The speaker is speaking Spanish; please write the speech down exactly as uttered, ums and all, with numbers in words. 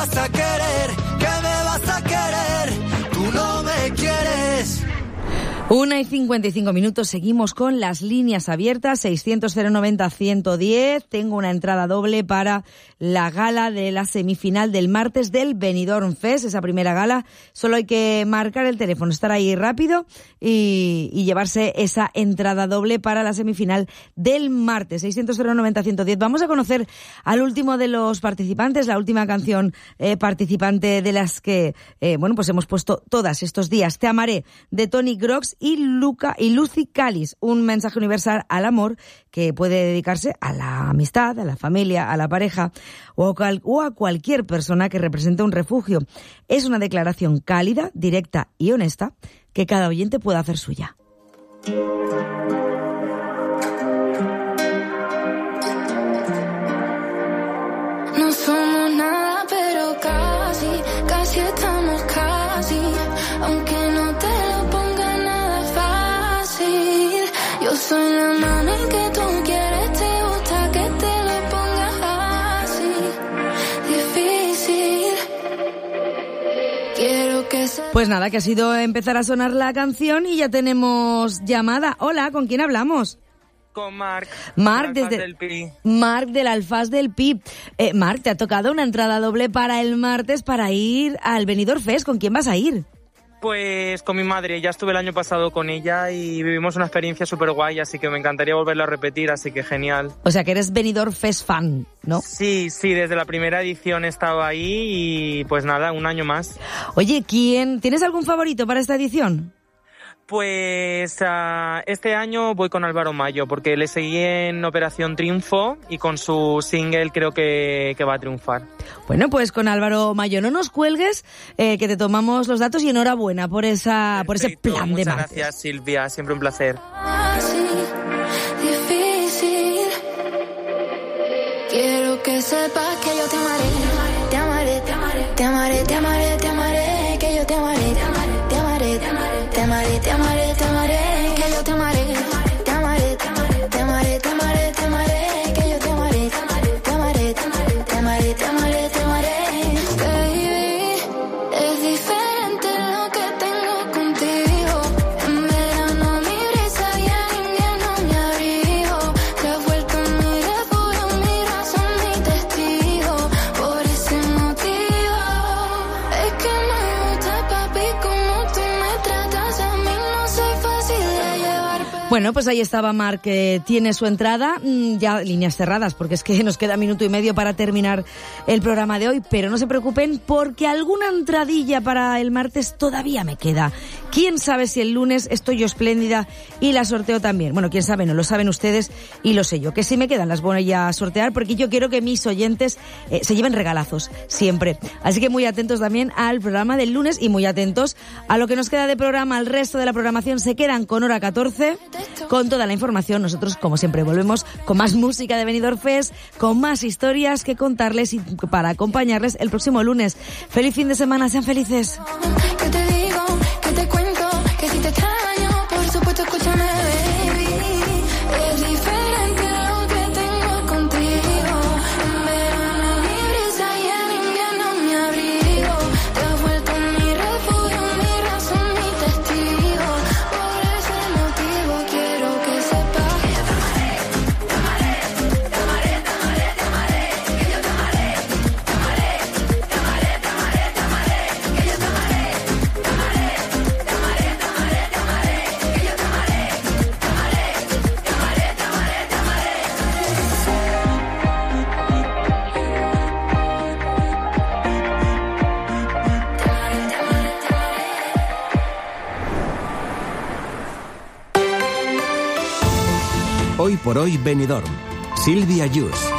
vas a querer, que me vas a querer, tú no me quieres. Una y cincuenta y cinco minutos, seguimos con las líneas abiertas, seiscientos cero noventa ciento diez. Tengo una entrada doble para la gala de la semifinal del martes del Benidorm Fest, esa primera gala. Solo hay que marcar el teléfono, estar ahí rápido y, y llevarse esa entrada doble para la semifinal del martes, seiscientos cero noventa ciento diez. Vamos a conocer al último de los participantes, la última canción eh, participante de las que, eh, bueno, pues hemos puesto todas estos días. Te amaré, de Tony Grox y Luca y Lucy Callis, un mensaje universal al amor que puede dedicarse a la amistad, a la familia, a la pareja o a, cual, o a cualquier persona que represente un refugio. Es una declaración cálida, directa y honesta que cada oyente pueda hacer suya. No somos nada, pero casi, casi estamos casi, aunque no te lo ponga nada fácil. Yo soy la mano en que tú quieres, te gusta que te lo ponga así, difícil. Quiero que se... Pues nada, que ha sido empezar a sonar la canción y ya tenemos llamada. Hola, ¿con quién hablamos? Con Marc. Marc del desde del Pi. Marc del Alfaz del Pi. Eh, Marc, te ha tocado una entrada doble para el martes para ir al Benidorm Fest. ¿Con quién vas a ir? Pues con mi madre, ya estuve el año pasado con ella y vivimos una experiencia súper guay, así que me encantaría volverlo a repetir, así que genial. O sea que eres Benidorm Fest fan, ¿no? Sí, sí, desde la primera edición he estado ahí y pues nada, un año más. Oye, ¿quién tienes algún favorito para esta edición? Pues uh, este año voy con Álvaro Mayo, porque le seguí en Operación Triunfo y con su single creo que, que va a triunfar. Bueno, pues con Álvaro Mayo, no nos cuelgues, eh, que te tomamos los datos y enhorabuena por esa, por ese plan de martes. Muchas gracias, Silvia, siempre un placer. Difícil. Quiero que sepas que yo te amaré, te amaré, te amaré, te amaré, te amaré, te amaré, que yo te amaré, te amaré, te amaré, te amaré, te amaré, te amaré, te amaré, que yo te amaré, te amaré, te amaré, te amaré, te amaré, te amaré, que yo te amaré, te amaré, te amaré, te amaré, te amaré, te amaré, te amaré. Baby, es diferente lo que tengo contigo. En verano mi brisa y en invierno mi abrigo. Te has vuelto mi refugio, mi razón, mi testigo. Por ese motivo es que me gusta, papi, como tú me tratas. A mí no soy fácil de llevar. Bueno, pues ahí estaba Marc, que tiene su entrada, ya líneas cerradas, porque es que nos queda minuto y medio para terminar el programa de hoy, pero no se preocupen porque alguna entradilla para el martes todavía me queda. Quién sabe si el lunes estoy yo espléndida y la sorteo también. Bueno, quién sabe, no lo saben ustedes y lo sé yo, que si me quedan las voy a sortear porque yo quiero que mis oyentes eh, se lleven regalazos siempre. Así que muy atentos también al programa del lunes y muy atentos a lo que nos queda de programa. El resto de la programación se quedan con hora catorce, con toda la información. Nosotros, como siempre, volvemos con más música de Benidorm Fest, con más historias que contarles y para acompañarles el próximo lunes. Feliz fin de semana, sean felices. Que te digo, que te cuento, que si te extraño, por supuesto escúchame, baby. Es diferente lo que tengo contigo. En verano mi brisa y en invierno mi abrigo. Te has vuelto mi refugio, mi razón, mi testigo. Por ese motivo quiero que sepas que yo te amaré, te amaré, te amaré, te amaré, te amaré, que yo te amaré, te amaré, te amaré, te amaré, te amaré, que yo te amaré, te amaré, te amaré, te amaré, te amaré, que yo te amaré, te amaré, te amaré, te amaré, te amaré. Hoy por hoy Benidorm. Silvia Yus.